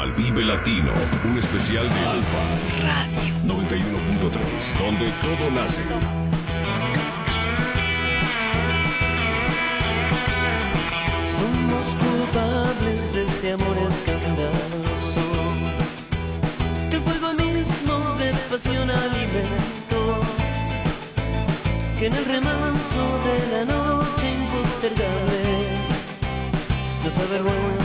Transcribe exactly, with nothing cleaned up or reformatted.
al Vive Latino, un especial de Alfa Radio noventa y uno punto tres, donde todo nace. Somos culpables de este amor escandaloso, que el fuego mismo de pasión alimentó, que en el remanso de la noche impostergable nos avergüenza